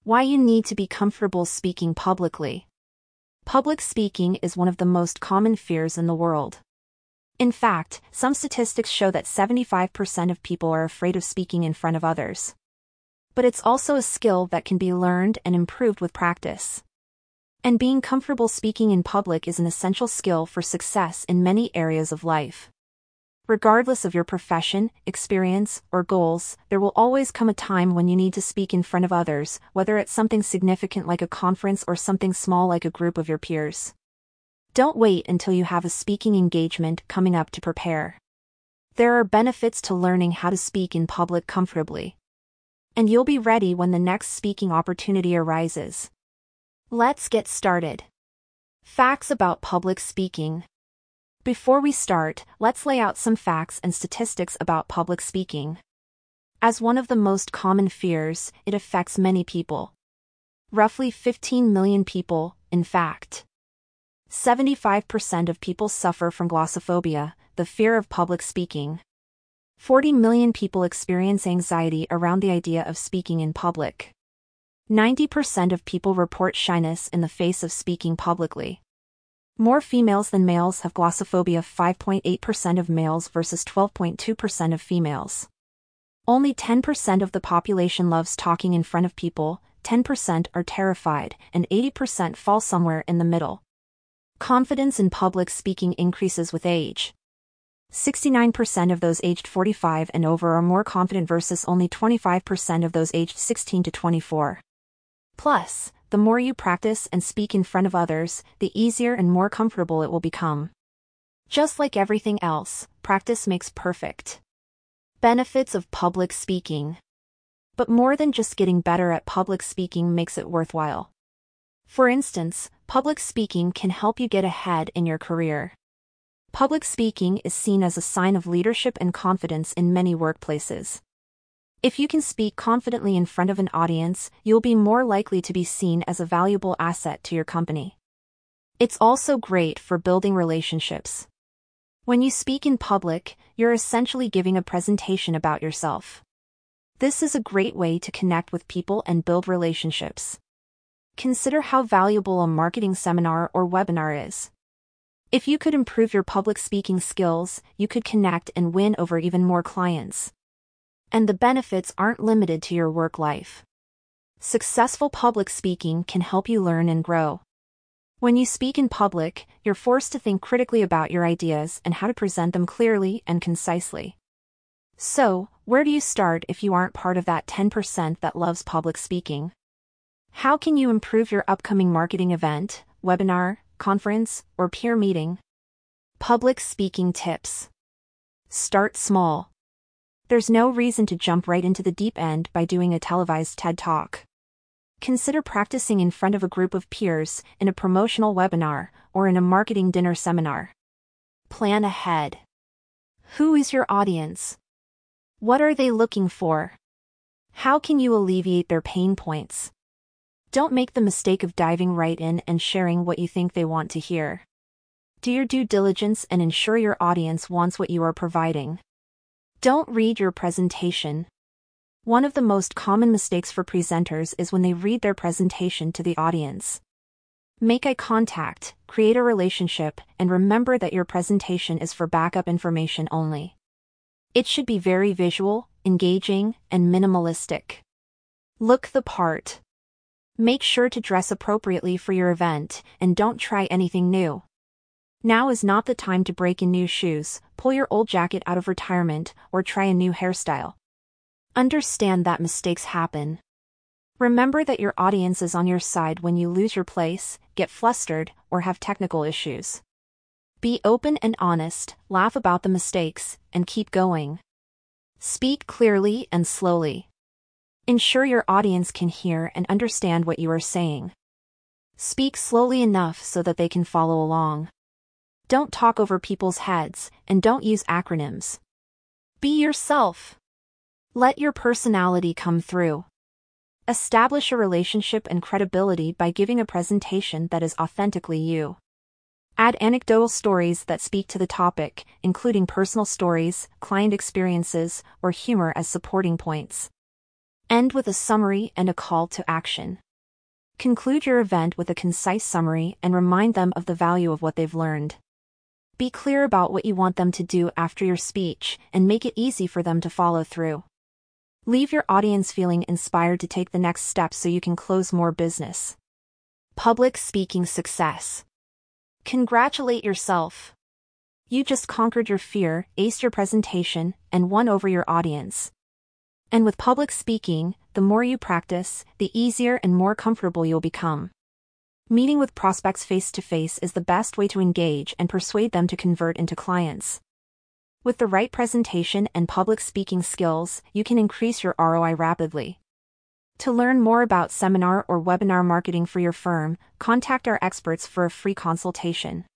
Why you need to be comfortable speaking publicly. Public speaking is one of the most common fears in the world. In fact, some statistics show that 75% of people are afraid of speaking in front of others. But it's also a skill that can be learned and improved with practice. And being comfortable speaking in public is an essential skill for success in many areas of life. Regardless of your profession, experience, or goals, there will always come a time when you need to speak in front of others, whether it's something significant like a conference or something small like a group of your peers. Don't wait until you have a speaking engagement coming up to prepare. There are benefits to learning how to speak in public comfortably. And you'll be ready when the next speaking opportunity arises. Let's get started. Facts about public speaking. Before we start, let's lay out some facts and statistics about public speaking. As one of the most common fears, it affects many people. Roughly 15 million people, in fact. 75% of people suffer from glossophobia, the fear of public speaking. 40 million people experience anxiety around the idea of speaking in public. 90% of people report shyness in the face of speaking publicly. More females than males have glossophobia, 5.8% of males versus 12.2% of females. Only 10% of the population loves talking in front of people, 10% are terrified, and 80% fall somewhere in the middle. Confidence in public speaking increases with age. 69% of those aged 45 and over are more confident versus only 25% of those aged 16 to 24. Plus, the more you practice and speak in front of others, the easier and more comfortable it will become. Just like everything else, practice makes perfect. Benefits of public speaking. But more than just getting better at public speaking makes it worthwhile. For instance, public speaking can help you get ahead in your career. Public speaking is seen as a sign of leadership and confidence in many workplaces. If you can speak confidently in front of an audience, you'll be more likely to be seen as a valuable asset to your company. It's also great for building relationships. When you speak in public, you're essentially giving a presentation about yourself. This is a great way to connect with people and build relationships. Consider how valuable a marketing seminar or webinar is. If you could improve your public speaking skills, you could connect and win over even more clients. And the benefits aren't limited to your work life. Successful public speaking can help you learn and grow. When you speak in public, you're forced to think critically about your ideas and how to present them clearly and concisely. So, where do you start if you aren't part of that 10% that loves public speaking? How can you improve your upcoming marketing event, webinar, conference, or peer meeting? Public speaking tips. Start small. There's no reason to jump right into the deep end by doing a televised TED Talk. Consider practicing in front of a group of peers, in a promotional webinar, or in a marketing dinner seminar. Plan ahead. Who is your audience? What are they looking for? How can you alleviate their pain points? Don't make the mistake of diving right in and sharing what you think they want to hear. Do your due diligence and ensure your audience wants what you are providing. Don't read your presentation. One of the most common mistakes for presenters is when they read their presentation to the audience. Make eye contact, create a relationship, and remember that your presentation is for backup information only. It should be very visual, engaging, and minimalistic. Look the part. Make sure to dress appropriately for your event, and don't try anything new. Now is not the time to break in new shoes, pull your old jacket out of retirement, or try a new hairstyle. Understand that mistakes happen. Remember that your audience is on your side when you lose your place, get flustered, or have technical issues. Be open and honest, laugh about the mistakes, and keep going. Speak clearly and slowly. Ensure your audience can hear and understand what you are saying. Speak slowly enough so that they can follow along. Don't talk over people's heads, and don't use acronyms. Be yourself. Let your personality come through. Establish a relationship and credibility by giving a presentation that is authentically you. Add anecdotal stories that speak to the topic, including personal stories, client experiences, or humor as supporting points. End with a summary and a call to action. Conclude your event with a concise summary and remind them of the value of what they've learned. Be clear about what you want them to do after your speech and make it easy for them to follow through. Leave your audience feeling inspired to take the next step so you can close more business. Public speaking success. Congratulate yourself. You just conquered your fear, aced your presentation, and won over your audience. And with public speaking, the more you practice, the easier and more comfortable you'll become. Meeting with prospects face-to-face is the best way to engage and persuade them to convert into clients. With the right presentation and public speaking skills, you can increase your ROI rapidly. To learn more about seminar or webinar marketing for your firm, contact our experts for a free consultation.